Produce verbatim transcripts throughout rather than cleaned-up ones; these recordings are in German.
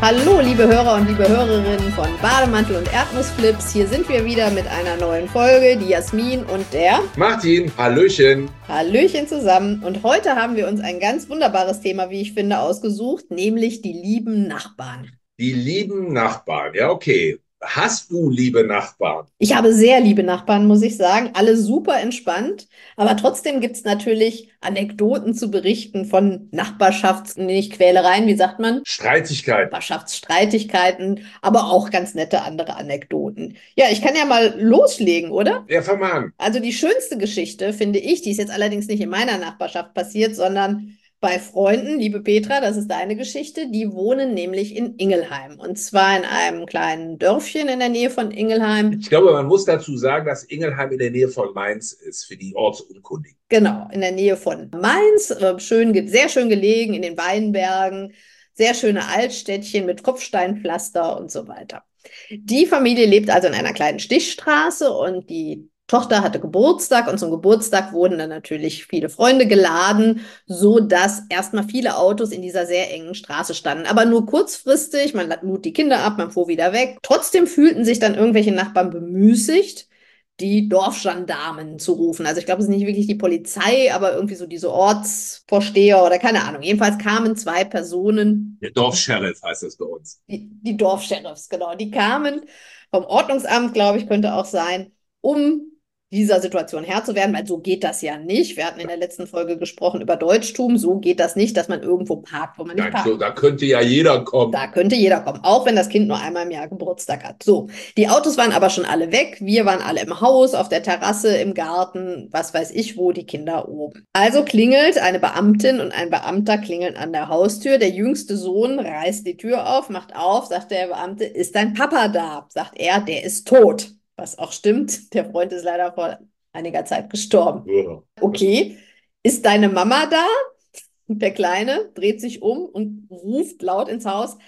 Hallo, liebe Hörer und liebe Hörerinnen von Bademantel und Erdnussflips. Hier sind wir wieder mit einer neuen Folge, die Jasmin und der Martin, Hallöchen. Hallöchen zusammen. Und heute haben wir uns ein ganz wunderbares Thema, wie ich finde, ausgesucht, nämlich die lieben Nachbarn. Die lieben Nachbarn. Ja, okay. Hast du liebe Nachbarn? Ich habe sehr liebe Nachbarn, muss ich sagen. Alle super entspannt. Aber trotzdem gibt es natürlich Anekdoten zu berichten von Nachbarschafts-, nicht Quälereien, wie sagt man? Streitigkeiten. Nachbarschaftsstreitigkeiten, aber auch ganz nette andere Anekdoten. Ja, ich kann ja mal loslegen, oder? Ja, fang mal an. Also die schönste Geschichte, finde ich, die ist jetzt allerdings nicht in meiner Nachbarschaft passiert, sondern bei Freunden, liebe Petra, das ist deine Geschichte, die wohnen nämlich in Ingelheim. Und zwar in einem kleinen Dörfchen in der Nähe von Ingelheim. Ich glaube, man muss dazu sagen, dass Ingelheim in der Nähe von Mainz ist, für die Ortsunkundigen. Genau, in der Nähe von Mainz, äh, schön, sehr schön gelegen in den Weinbergen, sehr schöne Altstädtchen mit Kopfsteinpflaster und so weiter. Die Familie lebt also in einer kleinen Stichstraße und die Tochter hatte Geburtstag und zum Geburtstag wurden dann natürlich viele Freunde geladen, so dass erstmal viele Autos in dieser sehr engen Straße standen. Aber nur kurzfristig, man lud die Kinder ab, man fuhr wieder weg. Trotzdem fühlten sich dann irgendwelche Nachbarn bemüßigt, die Dorfgendarmen zu rufen. Also ich glaube, es ist nicht wirklich die Polizei, aber irgendwie so diese Ortsvorsteher oder keine Ahnung. Jedenfalls kamen zwei Personen. Der Dorfscheriff heißt das bei uns. Die, die Dorfscheriffs, genau. Die kamen vom Ordnungsamt, glaube ich, könnte auch sein, um dieser Situation Herr zu werden, weil so geht das ja nicht. Wir hatten in der letzten Folge gesprochen über Deutschtum. So geht das nicht, dass man irgendwo parkt, wo man nicht Nein, parkt. so, da könnte ja jeder kommen. Da könnte jeder kommen, auch wenn das Kind nur einmal im Jahr Geburtstag hat. So, die Autos waren aber schon alle weg. Wir waren alle im Haus, auf der Terrasse, im Garten, was weiß ich wo, die Kinder oben. Also klingelt eine Beamtin und ein Beamter klingeln an der Haustür. Der jüngste Sohn reißt die Tür auf, macht auf, sagt der Beamte, ist dein Papa da? Sagt er, der ist tot. Was auch stimmt, der Freund ist leider vor einiger Zeit gestorben. Ja. Okay, ist deine Mama da? Der Kleine dreht sich um und ruft laut ins Haus,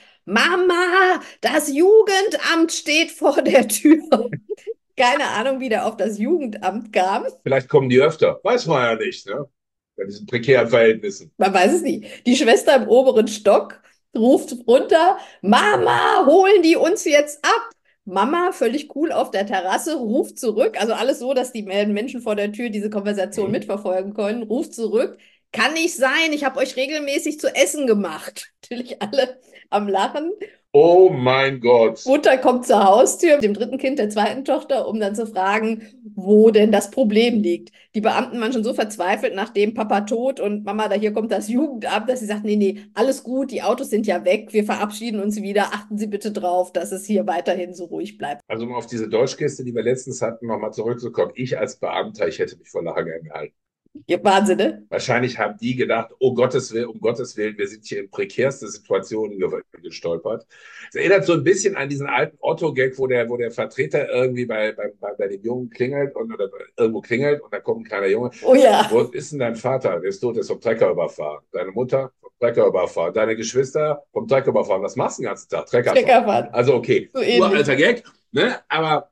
Mama, das Jugendamt steht vor der Tür. Keine Ahnung, wie der auf das Jugendamt kam. Vielleicht kommen die öfter. Weiß man ja nicht, ne? Bei diesen prekären Verhältnissen. Man weiß es nicht. Die Schwester im oberen Stock ruft runter, Mama, holen die uns jetzt ab? Mama, völlig cool auf der Terrasse, ruft zurück, also alles so, dass die Menschen vor der Tür diese Konversation Mhm. mitverfolgen können, ruft zurück, kann nicht sein, ich habe euch regelmäßig zu essen gemacht. Natürlich alle am Lachen. Oh mein Gott. Mutter kommt zur Haustür, dem dritten Kind der zweiten Tochter, um dann zu fragen, wo denn das Problem liegt. Die Beamten waren schon so verzweifelt, nachdem Papa tot und Mama, da hier kommt das Jugendamt, dass sie sagt, nee, nee, alles gut, die Autos sind ja weg, wir verabschieden uns wieder, achten Sie bitte drauf, dass es hier weiterhin so ruhig bleibt. Also um auf diese Deutschkiste, die wir letztens hatten, nochmal zurückzukommen. Ich als Beamter, ich hätte mich vor Lachen gehalten. Ja, Wahnsinn, ne? Wahrscheinlich haben die gedacht, oh Gottes Willen, um Gottes Willen, wir sind hier in prekärste Situationen ge- gestolpert. Es erinnert so ein bisschen an diesen alten Otto-Gag, wo der, wo der Vertreter irgendwie bei, bei, bei, bei dem Jungen klingelt und oder irgendwo klingelt und da kommt ein kleiner Junge. Oh ja. Wo ist denn dein Vater? Der ist tot, der ist vom Trecker überfahren. Deine Mutter? Vom Trecker überfahren. Deine Geschwister? Vom Trecker überfahren. Was machst du den ganzen Tag? Trecker fahren. Treckerfahrt. Also okay, So ähnlich. uralter Gag, ne? Aber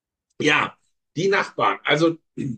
ja, die Nachbarn. Also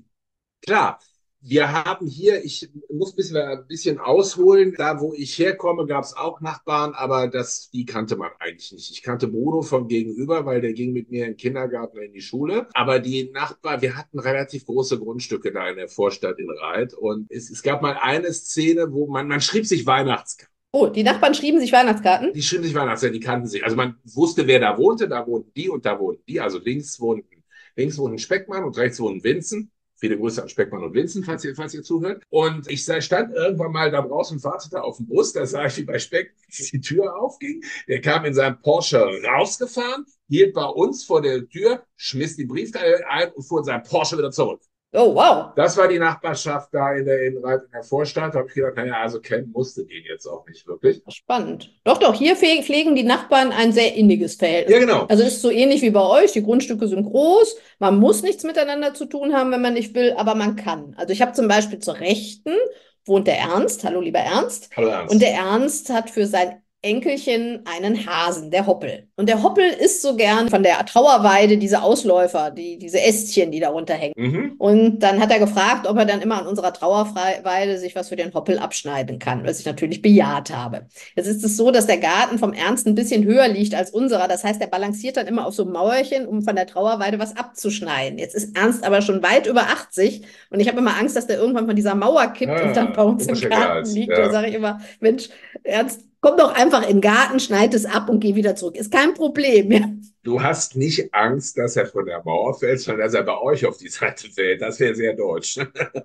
klar, wir haben hier, ich muss ein bisschen, ein bisschen ausholen, da wo ich herkomme, gab es auch Nachbarn, aber das, die kannte man eigentlich nicht. Ich kannte Bruno von gegenüber, weil der ging mit mir in den Kindergarten und in die Schule. Aber die Nachbarn, wir hatten relativ große Grundstücke da in der Vorstadt in Reit. Und es, es gab mal eine Szene, wo man, man schrieb sich Weihnachtskarten. Oh, die Nachbarn schrieben sich Weihnachtskarten? Die schrieben sich Weihnachtskarten, die kannten sich. Also man wusste, wer da wohnte, da wohnten die und da wohnten die. Also links wohnten, links wohnten Speckmann und rechts wohnten Vincent. Viele Grüße an Speckmann und Vincent, falls ihr, falls ihr zuhört. Und ich stand irgendwann mal da draußen, wartete auf den Bus, da sah ich, wie bei Speck die Tür aufging. Der kam in seinem Porsche rausgefahren, hielt bei uns vor der Tür, schmiss die Brieftasche ein und fuhr in seinem Porsche wieder zurück. Oh, wow. Das war die Nachbarschaft da in der, in, in der Vorstadt. Da habe ich gedacht, naja, also kennen musste den jetzt auch nicht wirklich. Spannend. Doch, doch, hier pflegen die Nachbarn ein sehr inniges Verhältnis. Ja, genau. Also ist so ähnlich wie bei euch. Die Grundstücke sind groß. Man muss nichts miteinander zu tun haben, wenn man nicht will, aber man kann. Also ich habe zum Beispiel zur Rechten wohnt der Ernst. Hallo, lieber Ernst. Hallo Ernst. Und der Ernst hat für sein Enkelchen einen Hasen, der Hoppel. Und der Hoppel isst so gern von der Trauerweide diese Ausläufer, die, diese Ästchen, die darunter hängen. Mhm. Und dann hat er gefragt, ob er dann immer an unserer Trauerweide sich was für den Hoppel abschneiden kann, was ich natürlich bejaht habe. Jetzt ist es so, dass der Garten vom Ernst ein bisschen höher liegt als unserer. Das heißt, er balanciert dann immer auf so einem Mauerchen, um von der Trauerweide was abzuschneiden. Jetzt ist Ernst aber schon weit über achtzig und ich habe immer Angst, dass der irgendwann von dieser Mauer kippt und dann Ah, bei uns im Garten Oberschenkelhals, liegt. Da ja. sage ich immer, Mensch, Ernst, komm doch einfach in den Garten, schneid es ab und geh wieder zurück. Ist kein Problem. Ja, Du hast nicht Angst, dass er von der Mauer fällt, sondern dass er bei euch auf die Seite fällt. Das wäre sehr deutsch.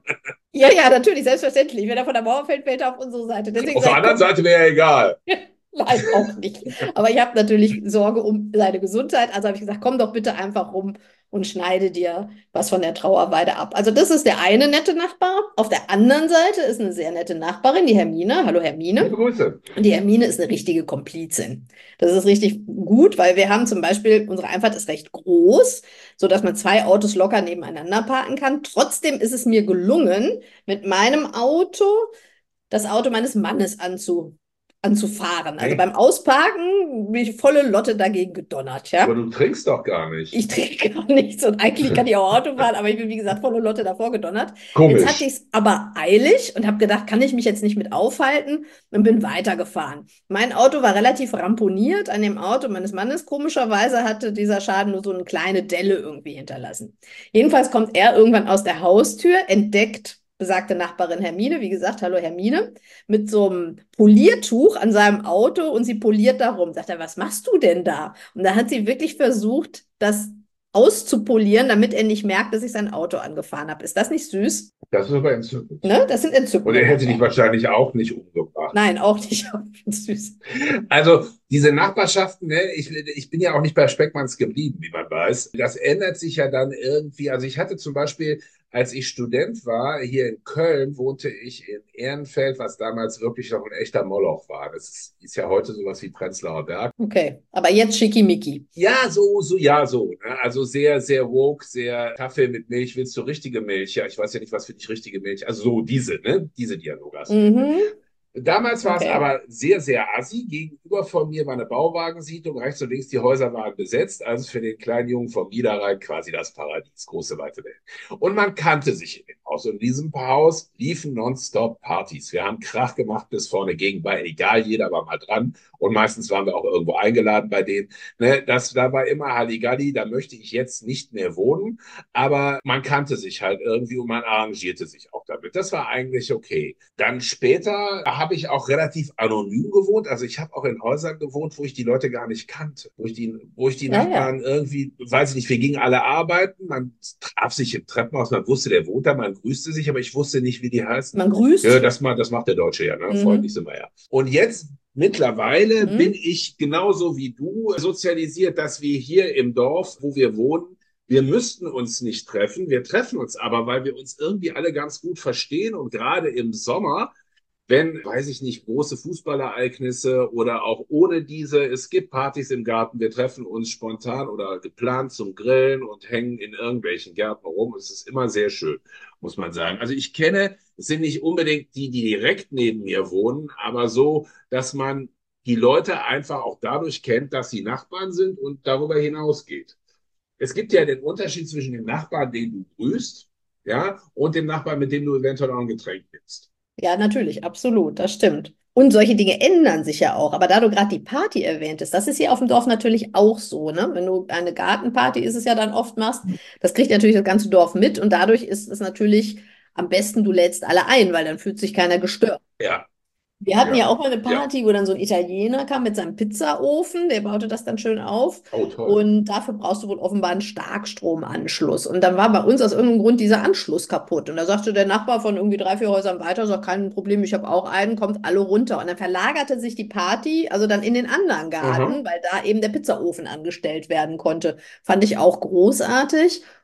ja, ja, natürlich, selbstverständlich. Wenn er von der Mauer fällt, fällt er auf unsere Seite. Deswegen Auf der sage ich, anderen komm, Seite wäre er egal. nein, auch nicht. Aber ich habe natürlich Sorge um seine Gesundheit. Also habe ich gesagt, komm doch bitte einfach rum und schneide dir was von der Trauerweide ab. Also das ist der eine nette Nachbar. Auf der anderen Seite ist eine sehr nette Nachbarin, die Hermine. Hallo Liebe Hermine. Grüße. Und die Hermine ist eine richtige Komplizin. Das ist richtig gut, weil wir haben zum Beispiel, unsere Einfahrt ist recht groß, sodass man zwei Autos locker nebeneinander parken kann. Trotzdem ist es mir gelungen, mit meinem Auto das Auto meines Mannes anzu, anzufahren. Also beim Hey, Ausparken bin ich volle Lotte dagegen gedonnert, aber ja. du trinkst doch gar nicht. Ich trinke gar nichts und eigentlich kann ich auch Auto fahren, aber ich bin, wie gesagt, volle Lotte davor gedonnert. Jetzt hatte Komisch. ich es aber eilig und habe gedacht, kann ich mich jetzt nicht mit aufhalten und bin weitergefahren. Mein Auto war relativ ramponiert. An dem Auto meines Mannes, komischerweise, hatte dieser Schaden nur so eine kleine Delle irgendwie hinterlassen. Jedenfalls kommt er irgendwann aus der Haustür, entdeckt besagte Nachbarin Hermine, wie gesagt, hallo Hermine, mit so einem Poliertuch an seinem Auto und sie poliert darum. Sagt er, was machst du denn da? Und da hat sie wirklich versucht, das auszupolieren, damit er nicht merkt, dass ich sein Auto angefahren habe. Ist das nicht süß? Das ist aber entzückend. Ne? Das sind Und entzückende er hätte dich Nachbarn. wahrscheinlich auch nicht umgebracht. Nein, auch nicht. Süß. Also diese Nachbarschaften, ne, ich, ich bin ja auch nicht bei Speckmanns geblieben, wie man weiß. Das ändert sich ja dann irgendwie. Also ich hatte zum Beispiel, als ich Student war, hier in Köln, wohnte ich in Ehrenfeld, was damals wirklich noch ein echter Moloch war. Das ist, ist ja heute sowas wie Prenzlauer Berg. Okay, aber jetzt schickimicki. Ja, so, so, ja, so. Ne? Also sehr, sehr woke, sehr Kaffee mit Milch. Willst du richtige Milch? Ja, ich weiß ja nicht, was für dich richtige Milch. Also so diese, ne? Diese Dialoge hast du ja. Mhm. Damals war es Okay. aber sehr, sehr assi. Gegenüber von mir war eine Bauwagensiedlung. Rechts und links die Häuser waren besetzt. Also für den kleinen Jungen vom Niederrhein quasi das Paradies. Große, weite Welt. Und man kannte sich in dem Haus. Und in diesem Haus liefen nonstop Partys. Wir haben Krach gemacht bis vorne gegen bei. Egal, jeder war mal dran. Und meistens waren wir auch irgendwo eingeladen bei denen. Ne, das, da war immer Halligalli. Da möchte ich jetzt nicht mehr wohnen. Aber man kannte sich halt irgendwie und man arrangierte sich auch damit. Das war eigentlich okay. Dann später habe ich auch relativ anonym gewohnt. Also ich habe auch in Häusern gewohnt, wo ich die Leute gar nicht kannte. Wo ich die, wo ich die Ja, ja. Nachbarn irgendwie, weiß ich nicht, wir gingen alle arbeiten. Man traf sich im Treppenhaus. Man wusste, der wohnt da. Man grüßte sich, aber ich wusste nicht, wie die heißen. Man Ja, grüßt. das, ma- das macht der Deutsche ja, ne? Freundlich Mhm. sind wir ja. Und jetzt mittlerweile bin Mhm. ich genauso wie du sozialisiert, dass wir hier im Dorf, wo wir wohnen, wir müssten uns nicht treffen. Wir treffen uns aber, weil wir uns irgendwie alle ganz gut verstehen. Und gerade im Sommer, wenn, weiß ich nicht, große Fußballereignisse oder auch ohne diese, es gibt Partys im Garten, wir treffen uns spontan oder geplant zum Grillen und hängen in irgendwelchen Gärten rum. Es ist immer sehr schön, muss man sagen. Also ich kenne, es sind nicht unbedingt die, die direkt neben mir wohnen, aber so, dass man die Leute einfach auch dadurch kennt, dass sie Nachbarn sind und darüber hinausgeht. Es gibt ja den Unterschied zwischen dem Nachbarn, den du grüßt, ja, und dem Nachbarn, mit dem du eventuell auch ein Getränk nimmst. Ja, natürlich, absolut, das stimmt. Und solche Dinge ändern sich ja auch. Aber da du gerade die Party erwähntest, das ist hier auf dem Dorf natürlich auch so, ne? Wenn du eine Gartenparty ist es ja dann oft machst, das kriegt natürlich das ganze Dorf mit und dadurch ist es natürlich am besten, du lädst alle ein, weil dann fühlt sich keiner gestört. Ja, Wir hatten ja ja, auch mal eine ja. Party, wo dann so ein Italiener kam mit seinem Pizzaofen, der baute das dann schön auf. Oh, toll. Und dafür brauchst du wohl offenbar einen Starkstromanschluss. Und dann war bei uns aus irgendeinem Grund dieser Anschluss kaputt. Und da sagte der Nachbar von irgendwie drei, vier Häusern weiter, sagt, kein Problem, ich habe auch einen, kommt alle runter. Und dann verlagerte sich die Party, also dann in den anderen Aha. Garten, weil da eben der Pizzaofen angestellt werden konnte. Fand ich auch großartig.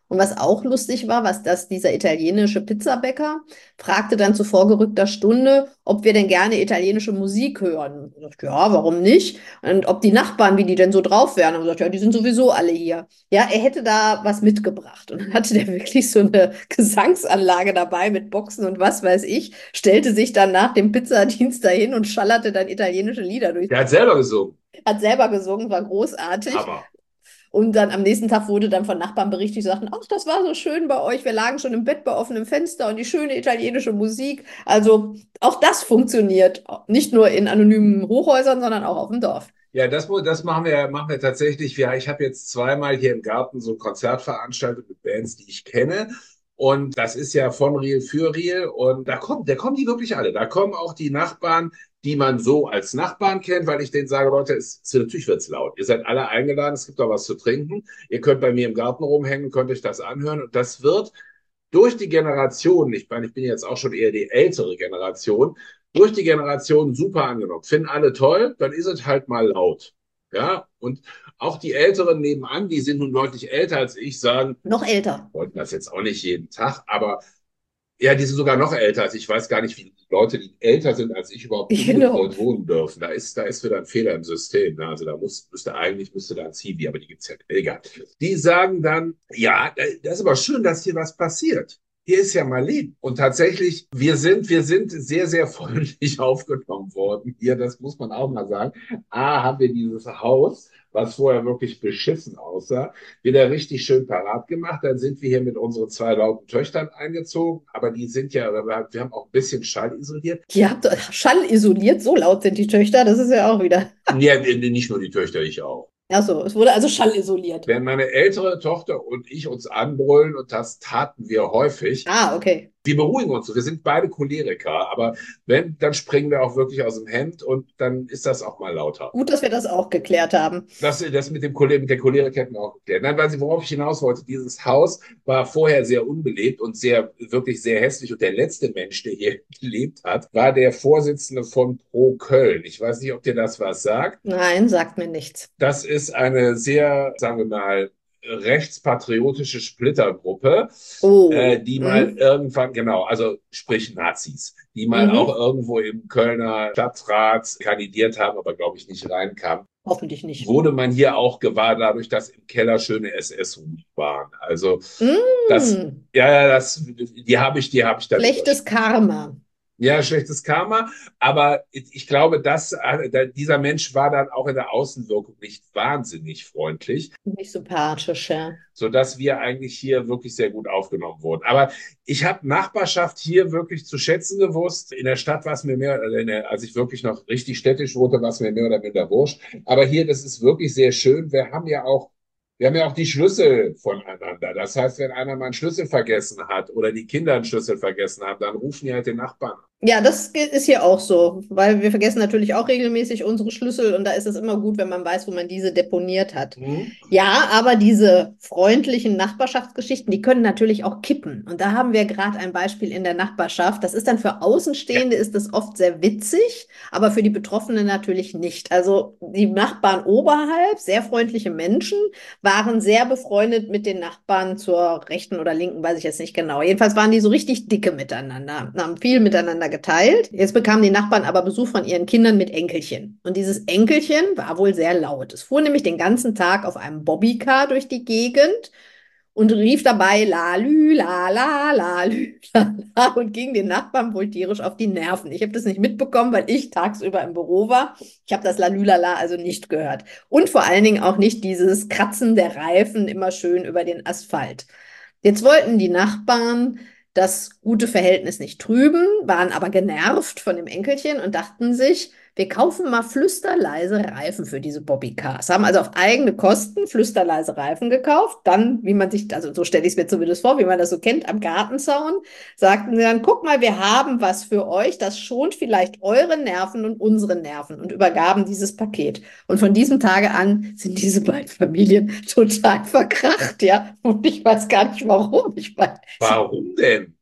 Und was auch lustig war, was dass dieser italienische Pizzabäcker fragte dann zu vorgerückter Stunde, ob wir denn gerne italienische Musik hören. Ich sagte, ja, warum nicht? Und ob die Nachbarn, wie die denn so drauf wären. Und ich sagte, ja, die sind sowieso alle hier. Ja, er hätte da was mitgebracht. Und dann hatte der wirklich so eine Gesangsanlage dabei mit Boxen und was weiß ich, stellte sich dann nach dem Pizzadienst dahin und schallerte dann italienische Lieder durch. Der hat selber gesungen. Hat selber gesungen, war großartig. Aber Und dann am nächsten Tag wurde dann von Nachbarn berichtet, die sagten, ach, das war so schön bei euch. Wir lagen schon im Bett bei offenem Fenster und die schöne italienische Musik. Also auch das funktioniert. Nicht nur in anonymen Hochhäusern, sondern auch auf dem Dorf. ja, das, mu- das machen wir, machen wir tatsächlich. Wir, ich habe jetzt zweimal hier im Garten so ein Konzert veranstaltet mit Bands, die ich kenne. Und das ist ja von Riel für Riel. Und da kommt, da kommen die wirklich alle. Da kommen auch die Nachbarn, die man so als Nachbarn kennt, weil ich denen sage, Leute, es, es, natürlich wird's laut. Ihr seid alle eingeladen, es gibt auch was zu trinken. Ihr könnt bei mir im Garten rumhängen, könnt euch das anhören. Und das wird durch die Generation, ich meine, ich bin jetzt auch schon eher die ältere Generation, durch die Generation super angenommen. Finden alle toll, dann ist es halt mal laut. Ja, und auch die Älteren nebenan, die sind nun deutlich älter als ich, sagen, Noch älter. wollten das jetzt auch nicht jeden Tag, aber ja, die sind sogar noch älter als ich. Ich weiß gar nicht, wie Leute, die älter sind als ich, überhaupt wo- Genau. dort wohnen dürfen. Da ist, da ist wieder ein Fehler im System. Ne? Also da muss, müsste eigentlich, müsste da ein Zivi, aber die gibt's ja nicht. Egal. Die sagen dann, ja, das ist aber schön, dass hier was passiert. Hier ist ja mal lieb. Und tatsächlich, wir sind, wir sind sehr, sehr freundlich aufgenommen worden hier. Das muss man auch mal sagen. A, haben wir dieses Haus, was vorher wirklich beschissen aussah, wieder richtig schön parat gemacht. Dann sind wir hier mit unseren zwei lauten Töchtern eingezogen, aber die sind ja, wir haben auch ein bisschen Schall isoliert. Ihr habt Schall isoliert, so laut sind die Töchter, das ist ja auch wieder. Ja, nicht nur die Töchter, ich auch. Achso, es wurde also Schall isoliert. Wenn meine ältere Tochter und ich uns anbrüllen, und das taten wir häufig, Ah, okay. wir beruhigen uns so. Wir sind beide Choleriker, aber wenn, dann springen wir auch wirklich aus dem Hemd und dann ist das auch mal lauter. Gut, dass wir das auch geklärt haben. Das, das mit dem Choler, mit der Cholerik hätten wir auch geklärt. Nein, weil Sie, worauf ich hinaus wollte, dieses Haus war vorher sehr unbelebt und sehr, wirklich sehr hässlich. Und der letzte Mensch, der hier gelebt hat, war der Vorsitzende von Pro Köln. Ich weiß nicht, ob dir das was sagt. Nein, sagt mir nichts. Das ist eine sehr, sagen wir mal, rechtspatriotische Splittergruppe, äh, Oh. die mal Hm. irgendwann, genau, also sprich Nazis, die mal auch Mhm. irgendwo im Kölner Stadtrat kandidiert haben, aber glaube ich nicht reinkamen. Hoffentlich nicht. Wurde man hier auch gewahr, dadurch, dass im Keller schöne S S-Ruhen waren. Also das, Mm. ja, ja, das, die habe ich, die habe ich dann Schlechtes Karma. ja, schlechtes Karma, aber ich glaube, dass äh, dieser Mensch war dann auch in der Außenwirkung nicht wahnsinnig freundlich, Nicht sympathisch, ja. sodass wir eigentlich hier wirklich sehr gut aufgenommen wurden. Aber ich habe Nachbarschaft hier wirklich zu schätzen gewusst. In der Stadt war es mir mehr, also in der, als ich wirklich noch richtig städtisch wohnte, war es mir mehr oder minder wurscht. Aber hier, das ist wirklich sehr schön. Wir haben ja auch Wir haben ja auch die Schlüssel voneinander. Das heißt, wenn einer mal einen Schlüssel vergessen hat oder die Kinder einen Schlüssel vergessen haben, dann rufen die halt den Nachbarn. Ja, das ge- ist hier auch so, weil wir vergessen natürlich auch regelmäßig unsere Schlüssel und da ist es immer gut, wenn man weiß, wo man diese deponiert hat. Mhm. Ja, aber diese freundlichen Nachbarschaftsgeschichten, die können natürlich auch kippen. Und da haben wir gerade ein Beispiel in der Nachbarschaft. Das ist dann für Ja, Außenstehende ist das oft sehr witzig, aber für die Betroffenen natürlich nicht. Also die Nachbarn oberhalb, sehr freundliche Menschen, waren sehr befreundet mit den Nachbarn zur rechten oder linken, weiß ich jetzt nicht genau. Jedenfalls waren die so richtig dicke miteinander, haben viel miteinander geteilt. Jetzt bekamen die Nachbarn aber Besuch von ihren Kindern mit Enkelchen. Und dieses Enkelchen war wohl sehr laut. Es fuhr nämlich den ganzen Tag auf einem Bobbycar durch die Gegend und rief dabei la lü, la la, la lü, la la und ging den Nachbarn wohl tierisch auf die Nerven. Ich habe das nicht mitbekommen, weil ich tagsüber im Büro war. Ich habe das la lü, la la also nicht gehört. Und vor allen Dingen auch nicht dieses Kratzen der Reifen immer schön über den Asphalt. Jetzt wollten die Nachbarn das gute Verhältnis nicht trüben, waren aber genervt von dem Enkelchen und dachten sich, wir kaufen mal flüsterleise Reifen für diese Bobbycars. Haben also auf eigene Kosten flüsterleise Reifen gekauft. Dann, wie man sich, also so stelle ich es mir zumindest vor, wie man das so kennt, am Gartenzaun, sagten sie dann, guck mal, wir haben was für euch, das schont vielleicht eure Nerven und unsere Nerven und übergaben dieses Paket. Und von diesem Tage an sind diese beiden Familien total verkracht, ja. Und ich weiß gar nicht warum. Ich meine, warum denn?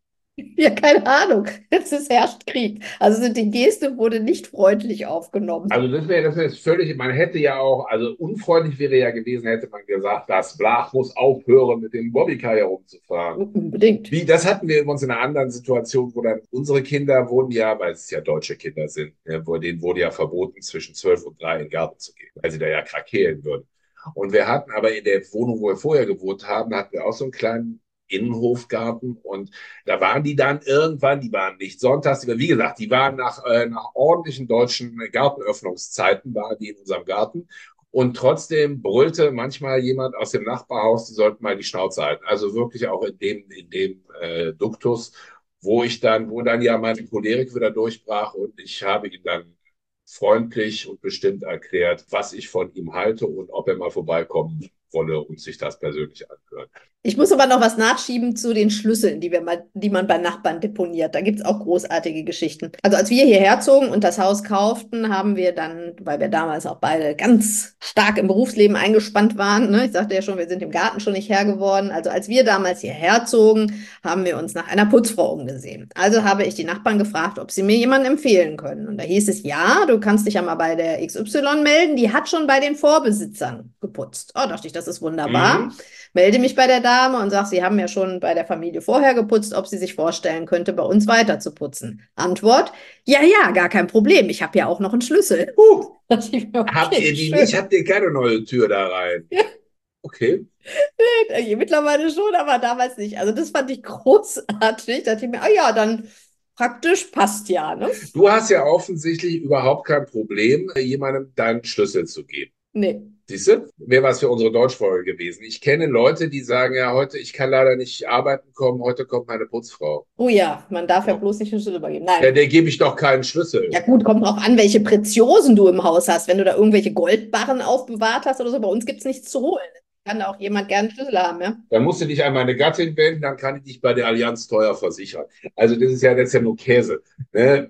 Ja, keine Ahnung. Jetzt ist herrscht Krieg. Also die Geste wurde nicht freundlich aufgenommen. Also das wäre das wär jetzt völlig, man hätte ja auch, also unfreundlich wäre ja gewesen, hätte man gesagt, das Blach muss aufhören, mit dem Bobbycar herumzufahren. Unbedingt. Wie, das hatten wir übrigens in einer anderen Situation, wo dann unsere Kinder wurden ja, weil es ja deutsche Kinder sind, ja, wo, denen wurde ja verboten, zwischen zwölf und drei in den Garten zu gehen, weil sie da ja krakeelen würden. Und wir hatten aber in der Wohnung, wo wir vorher gewohnt haben, hatten wir auch so einen kleinen Innenhofgarten und da waren die dann irgendwann, die waren nicht sonntags, die, wie gesagt, die waren nach, äh, nach ordentlichen deutschen Gartenöffnungszeiten, waren die in unserem Garten. Und trotzdem brüllte manchmal jemand aus dem Nachbarhaus, die sollten mal die Schnauze halten. Also wirklich auch in dem, in dem äh, Duktus, wo ich dann, wo dann ja meine Cholerik wieder durchbrach und ich habe ihn dann freundlich und bestimmt erklärt, was ich von ihm halte und ob er mal vorbeikommen wolle und sich das persönlich anhören. Ich muss aber noch was nachschieben zu den Schlüsseln, die wir mal, die man bei Nachbarn deponiert. Da gibt es auch großartige Geschichten. Also als wir hierher zogen und das Haus kauften, haben wir dann, weil wir damals auch beide ganz stark im Berufsleben eingespannt waren, ne? Ich sagte ja schon, wir sind im Garten schon nicht Herr geworden. Also als wir damals hierher zogen, haben wir uns nach einer Putzfrau umgesehen. Also habe ich die Nachbarn gefragt, ob sie mir jemanden empfehlen können. Und da hieß es, ja, du kannst dich ja mal bei der X Y melden. Die hat schon bei den Vorbesitzern geputzt. Oh, dachte ich, das ist wunderbar. Mhm. Melde mich bei der Dame und sage, Sie haben ja schon bei der Familie vorher geputzt, ob sie sich vorstellen könnte, bei uns weiter zu putzen. Antwort, ja, ja, gar kein Problem. Ich habe ja auch noch einen Schlüssel. Uh, Ich mir, habt okay, ihr die nicht? schön. Habt ihr keine neue Tür da rein? Okay. Mittlerweile schon, aber damals nicht. Also das fand ich großartig. Da dachte ich mir, ah ja, dann praktisch passt ja, ne? Du hast ja offensichtlich überhaupt kein Problem, jemandem deinen Schlüssel zu geben. Nee. Siehst du? Wäre was für unsere Deutschfolge gewesen. Ich kenne Leute, die sagen, ja, heute, ich kann leider nicht arbeiten kommen, heute kommt meine Putzfrau. Oh ja, man darf ja So. bloß nicht den Schlüssel übergeben. Ja, Nein. der gebe ich doch keinen Schlüssel. Ja gut, kommt drauf an, welche Preziosen du im Haus hast. Wenn du da irgendwelche Goldbarren aufbewahrt hast oder so, bei uns gibt es nichts zu holen. Kann da auch jemand gerne einen Schlüssel haben, ja? Dann musst du dich an meine Gattin wenden, dann kann ich dich bei der Allianz teuer versichern. Also das ist ja, das ist ja nur Käse. Ne?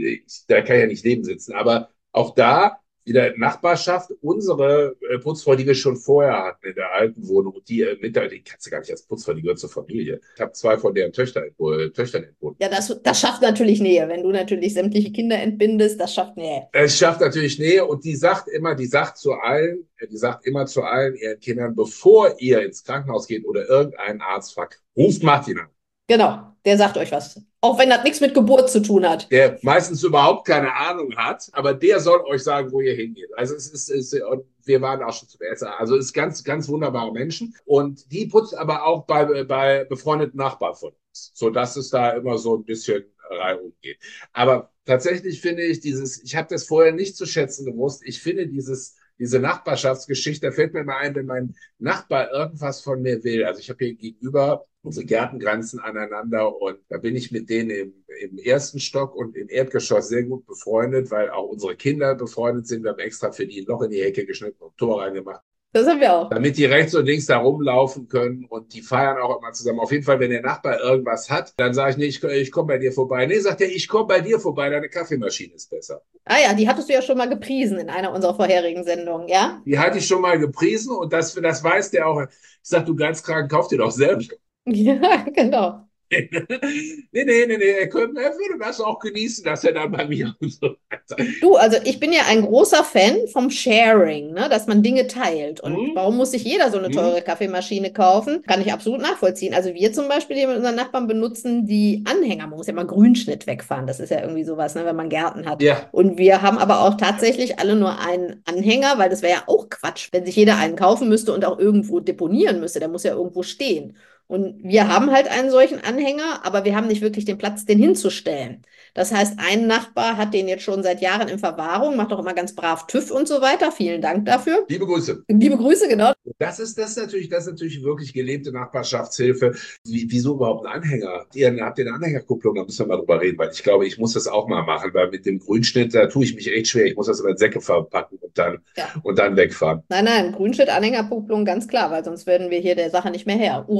Da kann ich ja nicht neben sitzen. Aber auch da wieder Nachbarschaft, unsere äh, Putzfrau, die wir schon vorher hatten in der alten Wohnung, die äh, mit der, die kannst du gar nicht als Putzfrau, die gehört zur Familie. Ich habe zwei von deren Töchter, äh, Töchtern entbunden. Ja, das, das schafft natürlich Nähe. Wenn du natürlich sämtliche Kinder entbindest, das schafft Nähe. Es schafft natürlich Nähe und die sagt immer, die sagt zu allen, die sagt immer zu allen ihren Kindern, bevor ihr ins Krankenhaus geht oder irgendeinen Arzt fragt, ruft Martin an. Genau, der sagt euch was. Auch wenn das nichts mit Geburt zu tun hat. Der meistens überhaupt keine Ahnung hat, aber der soll euch sagen, wo ihr hingeht. Also es ist, es ist und wir waren auch schon zu der S A. Also es ist ganz, ganz wunderbare Menschen und die putzt aber auch bei, bei befreundeten Nachbarn von uns, sodass es da immer so ein bisschen reihum geht. Aber tatsächlich finde ich dieses, ich habe das vorher nicht zu schätzen gewusst, ich finde dieses diese Nachbarschaftsgeschichte, da fällt mir mal ein, wenn mein Nachbar irgendwas von mir will. Also ich habe hier gegenüber unsere Gärten grenzen aneinander und da bin ich mit denen im, im ersten Stock und im Erdgeschoss sehr gut befreundet, weil auch unsere Kinder befreundet sind. Wir haben extra für die ein Loch in die Hecke geschnitten und ein Tor reingemacht. Das haben wir auch. Damit die rechts und links da rumlaufen können und die feiern auch immer zusammen. Auf jeden Fall, wenn der Nachbar irgendwas hat, dann sage ich, nee, ich, ich komme bei dir vorbei. Nee, sagt er, ich komme bei dir vorbei, deine Kaffeemaschine ist besser. Ah ja, die hattest du ja schon mal gepriesen in einer unserer vorherigen Sendungen, ja? Die hatte ich schon mal gepriesen und das, das weiß der auch. Ich sage, du ganz krank, kauf dir doch selbst. Ja, genau. nee, nee, nee, nee, er, könnte, er würde das auch genießen, dass er dann bei mir und so weiter. Du, also ich bin ja ein großer Fan vom Sharing, ne, dass man Dinge teilt. Und Hm? warum muss sich jeder so eine teure Hm? Kaffeemaschine kaufen? Kann ich absolut nachvollziehen. Also wir zum Beispiel, die mit unseren Nachbarn benutzen die Anhänger. Man muss ja mal Grünschnitt wegfahren. Das ist ja irgendwie sowas, ne, wenn man Gärten hat. Ja. Und wir haben aber auch tatsächlich alle nur einen Anhänger, weil das wäre ja auch Quatsch, wenn sich jeder einen kaufen müsste und auch irgendwo deponieren müsste. Der muss ja irgendwo stehen. Und wir haben halt einen solchen Anhänger, aber wir haben nicht wirklich den Platz, den hinzustellen. Das heißt, ein Nachbar hat den jetzt schon seit Jahren in Verwahrung, macht auch immer ganz brav TÜV und so weiter. Vielen Dank dafür. Liebe Grüße. Liebe Grüße, genau. Das ist, das ist natürlich, das ist natürlich wirklich gelebte Nachbarschaftshilfe. Wie, wieso überhaupt ein Anhänger? Habt ihr, habt ihr eine Anhängerkupplung? Da müssen wir mal drüber reden, weil ich glaube, ich muss das auch mal machen, weil mit dem Grünschnitt, da tue ich mich echt schwer. Ich muss das immer in Säcke verpacken und dann, Ja. und dann wegfahren. Nein, nein, Grünschnitt, Anhängerkupplung, ganz klar, weil sonst werden wir hier der Sache nicht mehr her. Urwald. Aber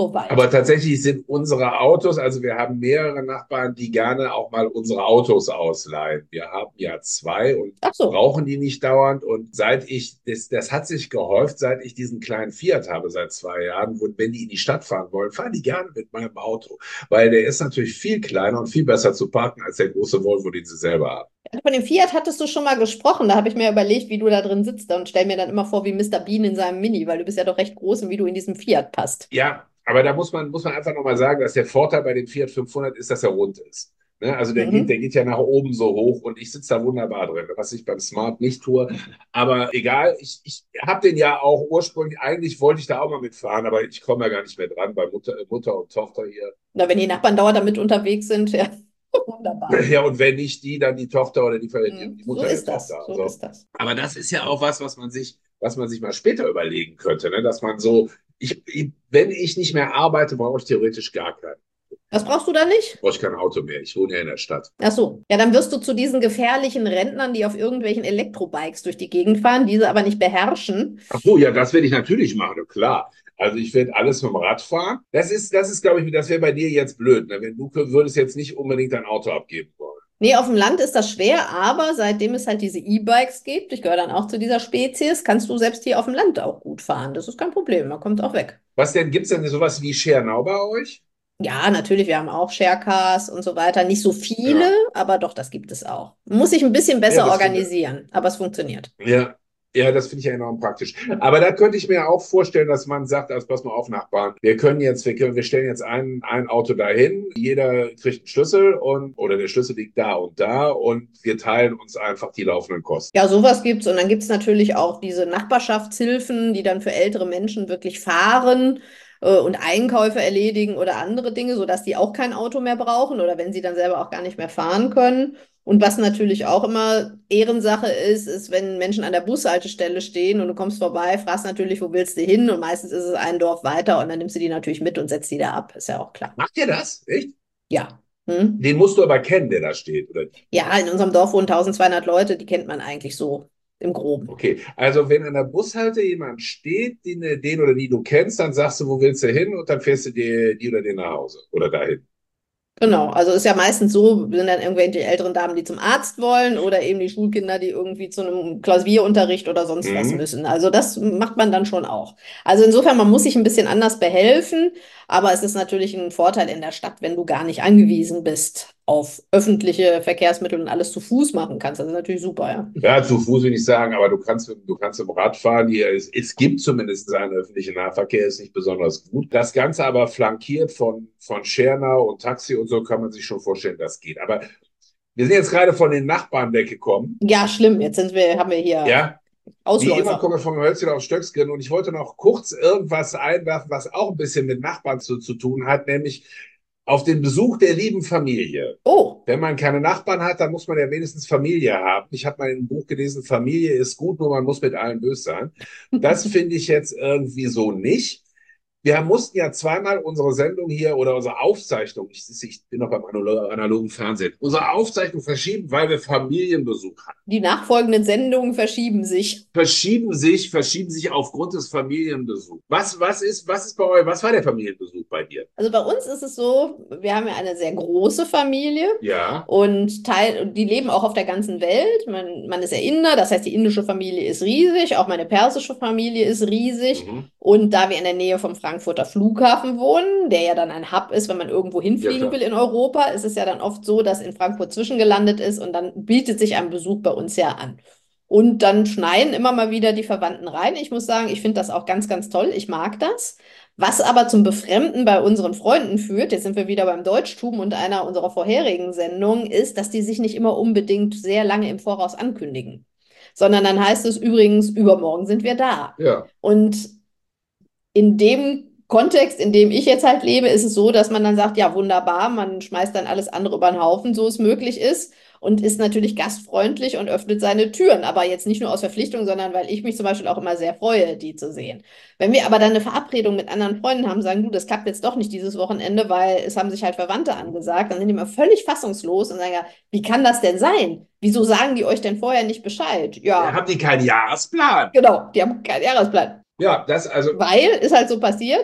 Aber tatsächlich sind unsere Autos, also wir haben mehrere Nachbarn, die gerne auch mal unsere Autos ausleihen. Wir haben ja zwei und Ach so. brauchen die nicht dauernd. Und seit ich, das, das hat sich gehäuft, seit ich diesen kleinen Fiat habe, seit zwei Jahren, wo, wenn die in die Stadt fahren wollen, fahren die gerne mit meinem Auto. Weil der ist natürlich viel kleiner und viel besser zu parken als der große Volvo, den sie selber haben. Von dem Fiat hattest du schon mal gesprochen. Da habe ich mir überlegt, wie du da drin sitzt und stell mir dann immer vor, wie Mister Bean in seinem Mini, weil du bist ja doch recht groß und wie du in diesem Fiat passt. Ja, aber da muss man, muss man einfach nochmal sagen, dass der Vorteil bei dem Fiat fünfhundert ist, dass er rund ist. Ne? Also der geht, der Mhm. geht ja nach oben so hoch und ich sitze da wunderbar drin, was ich beim Smart nicht tue. Aber egal, ich, ich habe den ja auch ursprünglich, eigentlich wollte ich da auch mal mitfahren, aber ich komme ja gar nicht mehr dran bei Mutter, Mutter und Tochter hier. Na, wenn die Nachbarn dauernd damit unterwegs sind, ja, wunderbar. Ja, und wenn nicht die, dann die Tochter oder die, die, Mhm. die So Mutter der ist das, Tochter. so Also, ist das. aber das ist ja auch was, was man sich, was man sich mal später überlegen könnte, ne? Dass man so, ich, ich, wenn ich nicht mehr arbeite, brauche ich theoretisch gar keinen. Was brauchst du da nicht? Brauche ich kein Auto mehr. Ich wohne ja in der Stadt. Ach so. Ja, dann wirst du zu diesen gefährlichen Rentnern, die auf irgendwelchen Elektrobikes durch die Gegend fahren, diese aber nicht beherrschen. Ach so, ja, das werde ich natürlich machen, klar. Also ich werde alles mit dem Rad fahren. Das ist, das ist, glaube ich, das wäre bei dir jetzt blöd, ne? Wenn du würdest jetzt nicht unbedingt dein Auto abgeben wollen. Nee, auf dem Land ist das schwer, aber seitdem es halt diese E-Bikes gibt, ich gehöre dann auch zu dieser Spezies, kannst du selbst hier auf dem Land auch gut fahren. Das ist kein Problem, man kommt auch weg. Was denn, gibt es denn sowas wie Share Now bei euch? Ja, natürlich, wir haben auch Sharecars und so weiter. Nicht so viele, Ja, aber doch, das gibt es auch. Man muss sich ein bisschen ja, besser das finde organisieren, aber es funktioniert. ja, ja, das finde ich ja enorm praktisch. Aber da könnte ich mir auch vorstellen, dass man sagt, also pass mal auf, Nachbarn, wir können jetzt, wir können, wir stellen jetzt ein, ein Auto dahin, jeder kriegt einen Schlüssel und, oder der Schlüssel liegt da und da und wir teilen uns einfach die laufenden Kosten. Ja, sowas gibt's. Und dann gibt's natürlich auch diese Nachbarschaftshilfen, die dann für ältere Menschen wirklich fahren äh, und Einkäufe erledigen oder andere Dinge, sodass die auch kein Auto mehr brauchen oder wenn sie dann selber auch gar nicht mehr fahren können. Und was natürlich auch immer Ehrensache ist, ist, wenn Menschen an der Bushaltestelle stehen und du kommst vorbei, fragst natürlich, wo willst du hin? Und meistens ist es ein Dorf weiter und dann nimmst du die natürlich mit und setzt die da ab. Ist ja auch klar. Macht ihr das? Echt? Ja. Hm? Den musst du aber kennen, der da steht, oder? Ja, in unserem Dorf wohnen eintausendzweihundert Leute, die kennt man eigentlich so im Groben. Okay, also wenn an der Bushalte jemand steht, den, den oder die du kennst, dann sagst du, wo willst du hin und dann fährst du die, die oder den nach Hause oder dahin. Genau, also ist ja meistens so, sind dann irgendwelche älteren Damen, die zum Arzt wollen oder eben die Schulkinder, die irgendwie zu einem Klavierunterricht oder sonst was Mhm. müssen. Also das macht man dann schon auch. Also insofern, man muss sich ein bisschen anders behelfen, aber es ist natürlich ein Vorteil in der Stadt, wenn du gar nicht angewiesen bist auf öffentliche Verkehrsmittel und alles zu Fuß machen kannst. Das ist natürlich super, ja. Ja, zu Fuß will ich sagen, aber du kannst, du kannst im Rad fahren. Hier, es, es gibt zumindest einen öffentlichen Nahverkehr, ist nicht besonders gut. Das Ganze aber flankiert von, von Schernau und Taxi und so kann man sich schon vorstellen, das geht. Aber wir sind jetzt gerade von den Nachbarn weggekommen. Ja, schlimm. Jetzt sind wir, haben wir hier Ja, wie immer Ausläufer. kommen wir vom Hölzchen auf Stöckskin und ich wollte noch kurz irgendwas einwerfen, was auch ein bisschen mit Nachbarn zu, zu tun hat, nämlich auf den Besuch der lieben Familie. Oh, Wenn man keine Nachbarn hat, dann muss man ja wenigstens Familie haben. Ich habe mal in einem Buch gelesen, Familie ist gut, nur man muss mit allen böse sein. Das finde ich jetzt irgendwie so nicht. Wir mussten ja zweimal unsere Sendung hier oder unsere Aufzeichnung, ich, ich bin noch beim analogen Fernsehen, unsere Aufzeichnung verschieben, weil wir Familienbesuch hatten. die nachfolgenden Sendungen verschieben sich. Verschieben sich, verschieben sich aufgrund des Familienbesuchs. Was, was ist, was ist bei euch, was war der Familienbesuch bei dir? Also bei uns ist es so, wir haben ja eine sehr große Familie Ja. und Teil, die leben auch auf der ganzen Welt. Man, man ist ja Inder, das heißt, die indische Familie ist riesig, auch meine persische Familie ist riesig. Mhm. Und da wir in der Nähe vom Frankfurter Flughafen wohnen, der ja dann ein Hub ist, wenn man irgendwo Ja, hinfliegen klar. will in Europa, ist es ja dann oft so, dass in Frankfurt zwischengelandet ist und dann bietet sich ein Besuch bei uns ja an. Und dann schneien immer mal wieder die Verwandten rein. Ich muss sagen, ich finde das auch ganz, ganz toll. Ich mag das. Was aber zum Befremden bei unseren Freunden führt, jetzt sind wir wieder beim Deutschtum und einer unserer vorherigen Sendungen, ist, dass die sich nicht immer unbedingt sehr lange im Voraus ankündigen, sondern dann heißt es übrigens, übermorgen sind wir da. Ja. Und in dem Kontext, in dem ich jetzt halt lebe, ist es so, dass man dann sagt, ja, wunderbar, man schmeißt dann alles andere über den Haufen, so es möglich ist und ist natürlich gastfreundlich und öffnet seine Türen, aber jetzt nicht nur aus Verpflichtung, sondern weil ich mich zum Beispiel auch immer sehr freue, die zu sehen. Wenn wir aber dann eine Verabredung mit anderen Freunden haben, sagen, du, das klappt jetzt doch nicht dieses Wochenende, weil es haben sich halt Verwandte angesagt, dann sind die immer völlig fassungslos und sagen, ja, wie kann das denn sein? Wieso sagen die euch denn vorher nicht Bescheid? Ja, Ja, haben die keinen Jahresplan? genau, die haben keinen Jahresplan. Ja, das also, Weil, ist halt so passiert,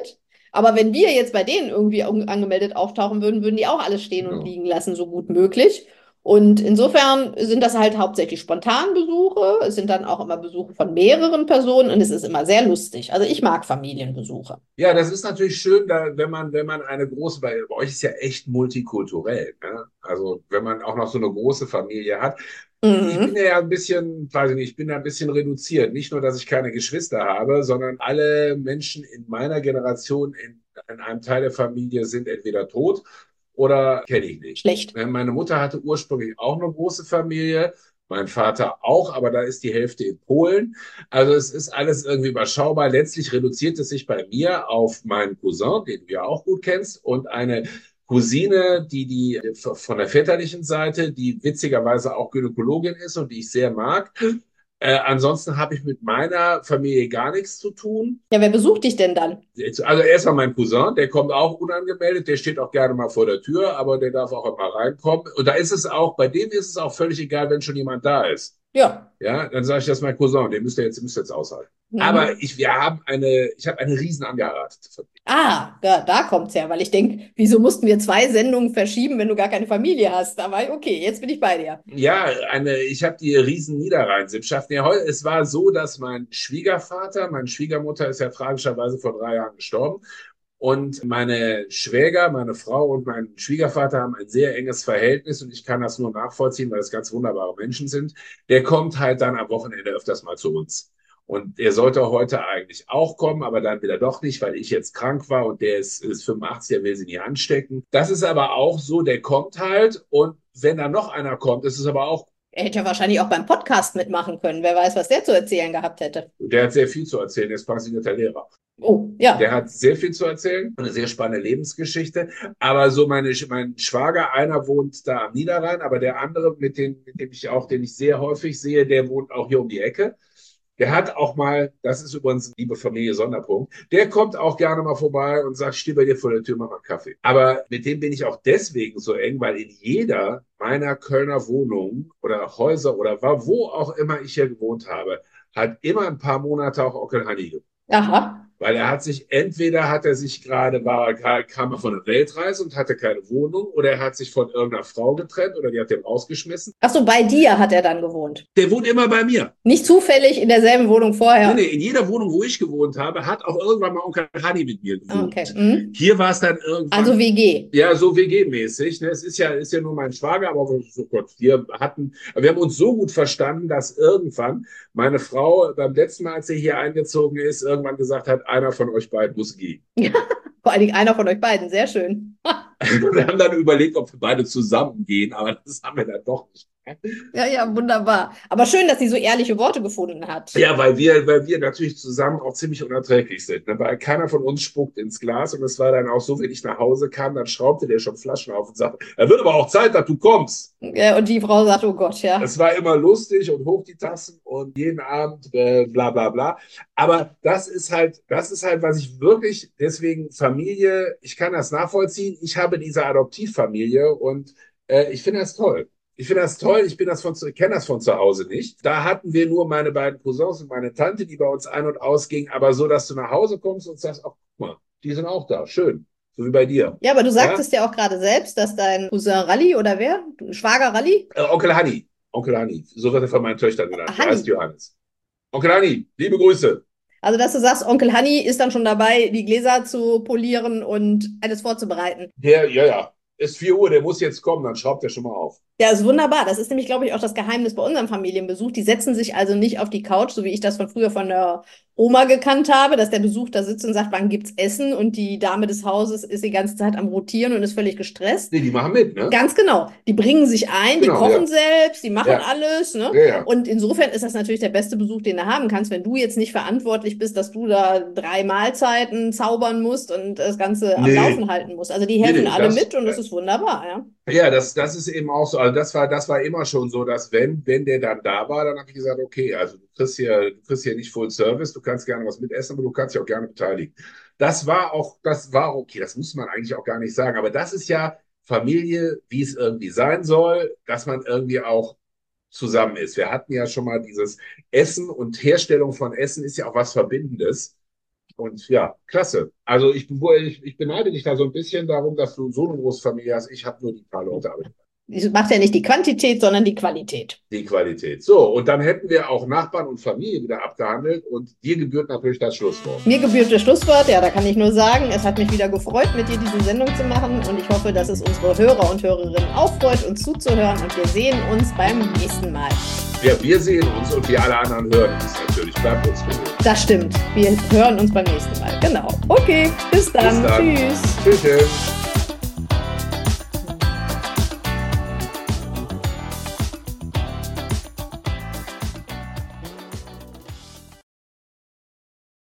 Aber wenn wir jetzt bei denen irgendwie un- angemeldet auftauchen würden, würden die auch alles stehen und Genau. liegen lassen, so gut möglich. Und insofern sind das halt hauptsächlich Spontanbesuche. Es sind dann auch immer Besuche von mehreren Personen und es ist immer sehr lustig. Also ich mag Familienbesuche. Ja, das ist natürlich schön, da, wenn man, wenn man eine große, bei, bei euch ist ja echt multikulturell, ne? Also wenn man auch noch so eine große Familie hat. Ich bin Mhm. ja ein bisschen, weiß ich nicht, ich bin ja ein bisschen reduziert. Nicht nur, dass ich keine Geschwister habe, sondern alle Menschen in meiner Generation in, in einem Teil der Familie sind entweder tot oder kenne ich nicht. Schlecht. Meine Mutter hatte ursprünglich auch eine große Familie, mein Vater auch, aber da ist die Hälfte in Polen. Also es ist alles irgendwie überschaubar. Letztlich reduziert es sich bei mir auf meinen Cousin, den du ja auch gut kennst, und eine Cousine, die, die von der väterlichen Seite, die witzigerweise auch Gynäkologin ist und die ich sehr mag. Äh, ansonsten habe ich mit meiner Familie gar nichts zu tun. Ja, wer besucht dich denn dann? Also erstmal mein Cousin, der kommt auch unangemeldet, der steht auch gerne mal vor der Tür, aber der darf auch immer reinkommen. Und da ist es auch, bei dem ist es auch völlig egal, wenn schon jemand da ist. Ja. Ja, dann sage ich, das ist mein Cousin, den müsst ihr jetzt, müsst ihr jetzt aushalten. Aber Mhm. ich, wir haben eine, ich habe eine riesen angeheiratete Familie. Ah, da, da kommt's her, weil ich denke, wieso mussten wir zwei Sendungen verschieben, wenn du gar keine Familie hast? Aber okay, jetzt bin ich bei dir. Ja, eine, ich habe die riesen Niederrhein-Sippschaft. Nee, heu- es war so, dass mein Schwiegervater, meine Schwiegermutter ist ja tragischerweise vor drei Jahren gestorben. Und meine Schwäger, meine Frau und mein Schwiegervater haben ein sehr enges Verhältnis und ich kann das nur nachvollziehen, weil es ganz wunderbare Menschen sind. Der kommt halt dann am Wochenende öfters mal zu uns. Und der sollte heute eigentlich auch kommen, aber dann wieder doch nicht, weil ich jetzt krank war und der ist, ist fünfundachtzig, der will sie nicht anstecken. Das ist aber auch so, der kommt halt und wenn dann noch einer kommt, ist es aber auch, Er hätte ja wahrscheinlich auch beim Podcast mitmachen können. Wer weiß, was der zu erzählen gehabt hätte. der hat sehr viel zu erzählen, der ist pensionierter Lehrer. Oh, Der ja. hat sehr viel zu erzählen, eine sehr spannende Lebensgeschichte. Aber so meine, mein Schwager, einer wohnt da am Niederrhein, aber der andere, mit dem, mit dem ich auch, den ich sehr häufig sehe, der wohnt auch hier um die Ecke. Der hat auch mal, das ist übrigens liebe Familie Sonderpunkt, der kommt auch gerne mal vorbei und sagt, steh bei dir vor der Tür, mach mal einen Kaffee. Aber mit dem bin ich auch deswegen so eng, weil in jeder meiner Kölner Wohnungen oder Häuser oder wo auch immer ich hier gewohnt habe, hat immer ein paar Monate auch Onkel Hanni gewohnt. Aha. Weil er hat sich, entweder hat er sich gerade, war, kam er von einer Weltreise und hatte keine Wohnung, oder er hat sich von irgendeiner Frau getrennt oder die hat den rausgeschmissen. Ach so, bei dir hat er dann gewohnt. Der wohnt immer bei mir. Nicht zufällig in derselben Wohnung Nee, nee, vorher. in jeder Wohnung, wo ich gewohnt habe, hat auch irgendwann mal Onkel Hanni mit mir Okay. gewohnt. Mhm. Hier war es dann Also irgendwann, W G. ja, so W G-mäßig. Ne? Es ist ja, ist ja nur mein Schwager, aber so Gott, wir hatten, wir haben uns so gut verstanden, dass irgendwann meine Frau beim letzten Mal, als sie hier eingezogen ist, irgendwann gesagt hat, einer von euch beiden muss gehen. Vor allen Dingen einer von euch beiden. Sehr schön. Wir haben dann überlegt, ob wir beide zusammen gehen, aber das haben wir dann doch nicht. Ja, ja, wunderbar. Aber schön, dass sie so ehrliche Worte gefunden hat. Ja, weil wir, weil wir natürlich zusammen auch ziemlich unerträglich sind. Ne? Weil keiner von uns spuckt ins Glas und es war dann auch so, wenn ich nach Hause kam, dann schraubte der schon Flaschen auf und sagte, er wird aber auch Zeit, dass du kommst. Ja, und die Frau sagt, oh Gott, ja. Es war immer lustig und hoch die Tassen und jeden Abend äh, bla bla bla. Aber das ist halt, das ist halt, was ich wirklich, deswegen Familie, ich kann das nachvollziehen. Ich habe diese Adoptivfamilie und äh, ich finde das toll. Ich finde das toll, ich bin das von, zu- kenne das von zu Hause nicht. Da hatten wir nur meine beiden Cousins und meine Tante, die bei uns ein- und ausgingen, aber so, dass du nach Hause kommst und sagst, ach, guck mal, die sind auch da, schön, so wie bei dir. Ja, aber du Ja, sagtest ja auch gerade selbst, dass dein Cousin Ralli oder wer? Schwager Ralli? äh, Onkel Hanni, Onkel Hanni, so wird er von meinen Töchtern genannt, der heißt Hanni. Johannes. Onkel Hanni, liebe Grüße. Also, dass du sagst, Onkel Hanni ist dann schon dabei, die Gläser zu polieren und alles vorzubereiten. Der, ja, ja, ist vier Uhr, der muss jetzt kommen, dann schraubt er schon mal auf. Ja, ist wunderbar. Das ist nämlich, glaube ich, auch das Geheimnis bei unserem Familienbesuch. Die setzen sich also nicht auf die Couch, so wie ich das von früher von der Oma gekannt habe, dass der Besuch da sitzt und sagt, wann gibt's Essen? Und die Dame des Hauses ist die ganze Zeit am Rotieren und ist völlig gestresst. Nee, die machen mit, ne? Ganz genau. Die bringen sich ein, die Genau, kochen ja. selbst, die machen Ja, alles, ne? ja, ja. Und insofern ist das natürlich der beste Besuch, den du haben kannst, wenn du jetzt nicht verantwortlich bist, dass du da drei Mahlzeiten zaubern musst und das Ganze am Nee, Laufen halten musst. Also die nee, helfen nee, alle das, mit und das ist wunderbar, ja. ja, das, das ist eben auch so. Also das war, das war immer schon so, dass wenn, wenn der dann da war, dann habe ich gesagt, okay, also du kriegst hier, du kriegst hier nicht Full Service, du kannst gerne was mitessen, aber du kannst dich auch gerne beteiligen. Das war auch, das war okay, das muss man eigentlich auch gar nicht sagen. Aber das ist ja Familie, wie es irgendwie sein soll, dass man irgendwie auch zusammen ist. Wir hatten ja schon mal dieses Essen und Herstellung von Essen ist ja auch was Verbindendes. Und ja, klasse. Also ich, ich, ich beneide dich da so ein bisschen darum, dass du so eine große Familie hast. Ich habe nur die paar Leute, aber Es macht ja nicht die Quantität, sondern die Qualität. die Qualität. So, und dann hätten wir auch Nachbarn und Familie wieder abgehandelt und dir gebührt natürlich das Schlusswort. Mir gebührt das Schlusswort, ja, da kann ich nur sagen, es hat mich wieder gefreut, mit dir diese Sendung zu machen und ich hoffe, dass es unsere Hörer und Hörerinnen auch freut, uns zuzuhören und wir sehen uns beim nächsten Mal. Ja, wir sehen uns und wir alle anderen hören uns natürlich. Bleibt uns gewogen. Das stimmt, wir hören uns beim nächsten Mal, genau. Okay, bis dann, Bis dann. tschüss. Tschüss. Tschüss.